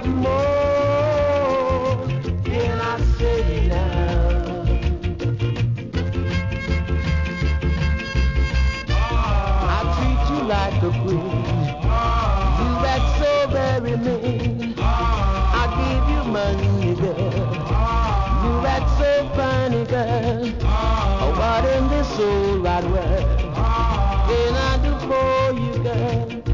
more can I say now? I treat you like a queen. You act so very mean.